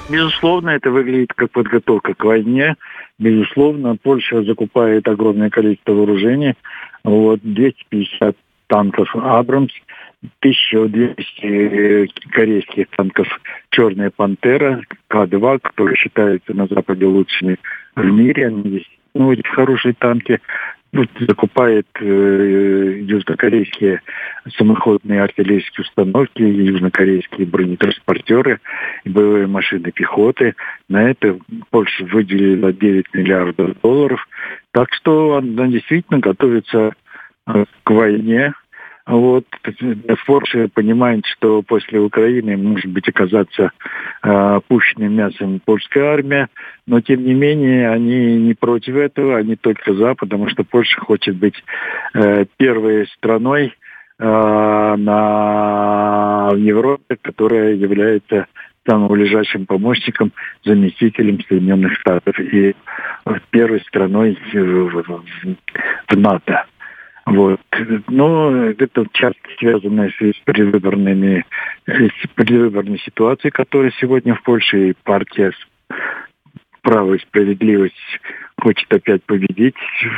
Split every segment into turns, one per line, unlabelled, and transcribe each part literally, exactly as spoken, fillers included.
Безусловно, это выглядит как подготовка к войне. Безусловно, Польша закупает огромное количество вооружений. Вот, двести пятьдесят танков «Абрамс», тысяча двести корейских танков «Черная пантера», К два, которые считаются на Западе лучшими в мире. Они есть, ну, очень хорошие танки. Вот, закупает э, южнокорейские самоходные артиллерийские установки, южнокорейские бронетранспортеры, боевые машины пехоты. На это Польша выделила девять миллиардов долларов. Так что она действительно готовится э, к войне. Вот. Польша понимает, что после Украины может быть оказаться э, пущенным мясом польская армия, но тем не менее они не против этого, они только за, потому что Польша хочет быть э, первой страной э, на, в Европе, которая является самым ближайшим помощником, заместителем Соединенных Штатов и первой страной в, в, в НАТО. Вот. Но это часто связано с предвыборными, с предвыборной ситуацией, которая сегодня в Польше, и партия «Право и справедливость» хочет опять победить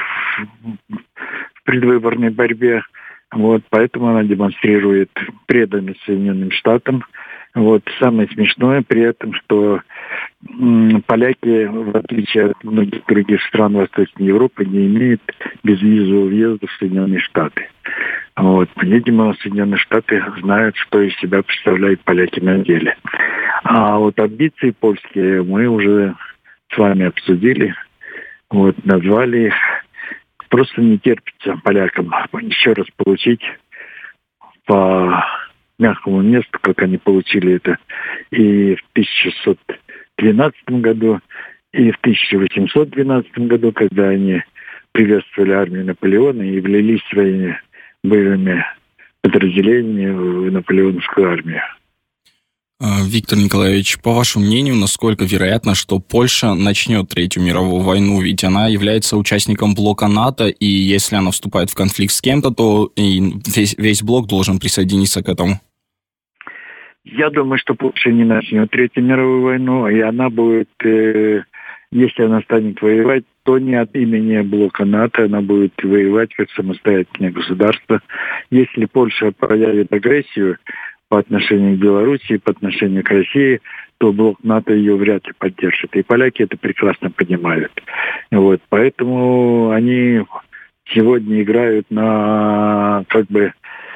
в предвыборной борьбе. Вот. Поэтому она демонстрирует преданность Соединенным Штатам. Вот. Самое смешное при этом, что м, поляки, в отличие от многих других стран Восточной Европы, не имеют безвизового въезда в Соединенные Штаты. Вот. Видимо, Соединенные Штаты знают, что из себя представляют поляки на деле. А вот амбиции польские мы уже с вами обсудили, вот, назвали их. Просто не терпится полякам еще раз получить по мягкому месту, как они получили это и в тысяча шестьсот двенадцатом году, и в тысяча восемьсот двенадцатом году, когда они приветствовали армию Наполеона и влились своими боевыми подразделениями в наполеоновскую армию.
Виктор Николаевич, по вашему мнению, насколько вероятно, что Польша начнет Третью мировую войну? Ведь она является участником блока НАТО, и если она вступает в конфликт с кем-то, то и весь, весь блок должен присоединиться к этому.
Я думаю, что Польша не начнет Третью мировую войну, и она будет, э, если она станет воевать, то не от имени блока НАТО, она будет воевать как самостоятельное государство. Если Польша проявит агрессию по отношению к Белоруссии, по отношению к России, то блок НАТО ее вряд ли поддержит. И поляки это прекрасно понимают. Вот. Поэтому они сегодня играют на, как бы,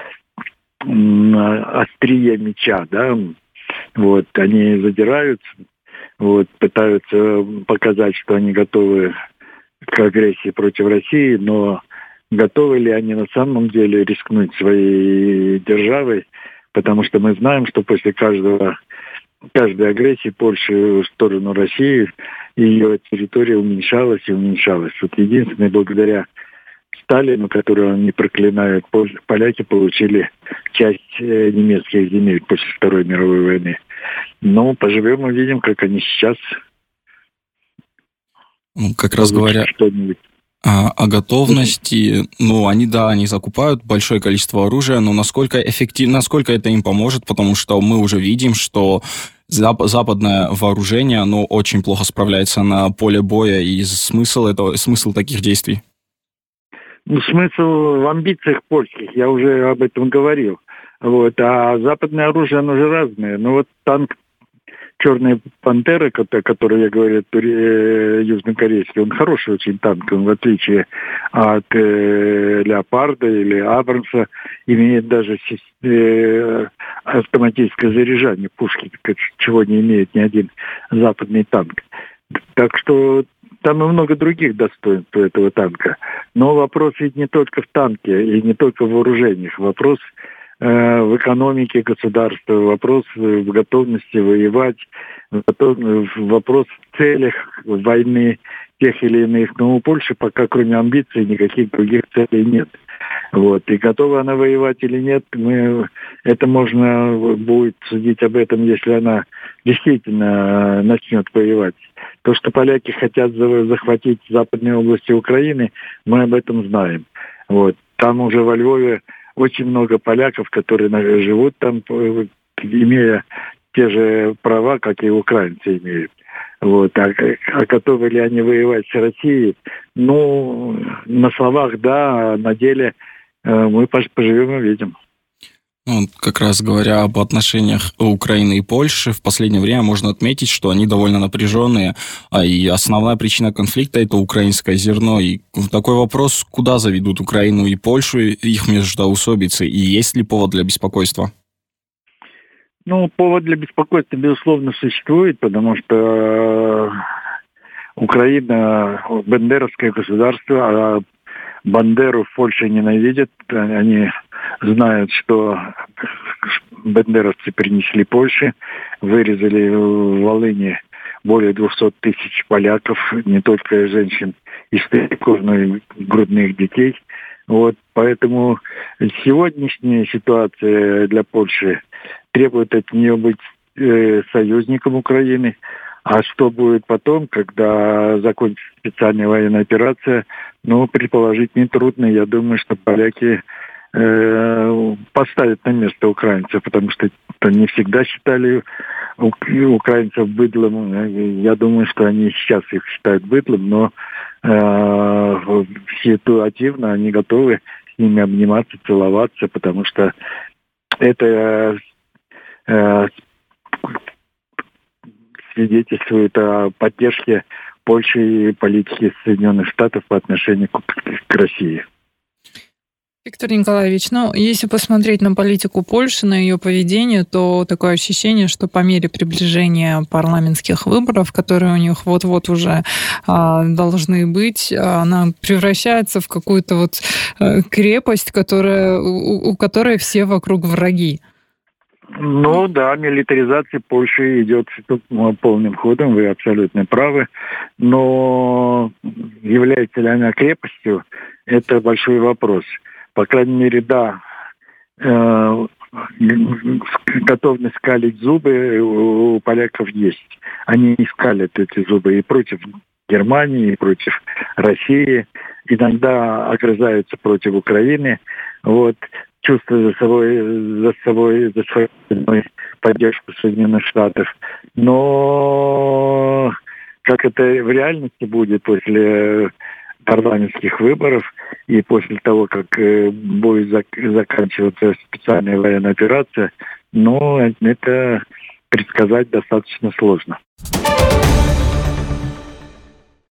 на острие меча, да. Вот. Они задираются, вот, пытаются показать, что они готовы к агрессии против России, но готовы ли они на самом деле рискнуть своей державой? Потому что мы знаем, что после каждого, каждой агрессии Польши в сторону России ее территория уменьшалась и уменьшалась. Вот единственное, благодаря Сталину, которого они проклинают, поляки получили часть немецких земель после Второй мировой войны. Но поживем, увидим, как они сейчас.
Ну, как раз говоря
что-нибудь.
О, о готовности, ну, они, да, они закупают большое количество оружия, но насколько эффективно, насколько это им поможет, потому что мы уже видим, что зап- западное вооружение, оно очень плохо справляется на поле боя, и смысл этого, смысл таких действий?
Ну, смысл в амбициях польских, я уже об этом говорил. Вот, а западное оружие, оно же разное. Ну, вот танк «Черная пантера», о которой я говорю, южнокорейский, он хороший очень танк, он в отличие от э, «Леопарда» или «Абрамса» имеет даже э, автоматическое заряжание пушки, чего не имеет ни один западный танк. Так что там и много других достоинств у этого танка. Но вопрос ведь не только в танке и не только в вооружениях. Вопрос в экономике государства, вопрос в готовности воевать, вопрос в целях войны тех или иных. Но у Польши пока кроме амбиций никаких других целей нет. Вот. И готова она воевать или нет, мы, это можно будет судить об этом, если она действительно начнет воевать. То, что поляки хотят захватить западные области Украины, мы об этом знаем. Вот. Там уже во Львове очень много поляков, которые живут там, имея те же права, как и украинцы имеют. Вот. А, а готовы ли они воевать с Россией? Ну, на словах да, а на деле э, мы поживем и увидим.
Ну, как раз говоря об отношениях Украины и Польши, в последнее время можно отметить, что они довольно напряженные, а и основная причина конфликта – это украинское зерно. И такой вопрос, куда заведут Украину и Польшу, их междоусобицы, и есть ли повод для беспокойства?
Ну, повод для беспокойства, безусловно, существует, потому что Украина – бандеровское государство, а Бандеру в Польше ненавидят. Они знают, что бандеровцы принесли Польше, вырезали в Волыни более двухсот тысяч поляков, не только женщин и стариков, но и грудных детей. Вот, поэтому сегодняшняя ситуация для Польши требует от нее быть э, союзником Украины. А что будет потом, когда закончится специальная военная операция, ну, предположить нетрудно. Я думаю, что поляки э, поставят на место украинцев, потому что не всегда считали украинцев быдлом. Я думаю, что они сейчас их считают быдлом, но э, ситуативно они готовы с ними обниматься, целоваться, потому что это э, свидетельствует о поддержке Польши и политики Соединенных Штатов по отношению к, к России.
Виктор Николаевич, ну, если посмотреть на политику Польши, на ее поведение, то такое ощущение, что по мере приближения парламентских выборов, которые у них вот-вот уже а, должны быть, она превращается в какую-то вот а, крепость, которая, у, у которой все вокруг враги.
Ну да, милитаризация Польши идет полным ходом, вы абсолютно правы. Но является ли она крепостью, это большой вопрос. По крайней мере, да, э, готовность скалить зубы у поляков есть. Они не скалят эти зубы и против Германии, и против России. Иногда огрызаются против Украины. Вот. Чувствуя за собой, за собой, за свою поддержку Соединенных Штатов. Но как это в реальности будет после парламентских выборов и после того, как будет заканчиваться специальная военная операция, но это предсказать достаточно сложно.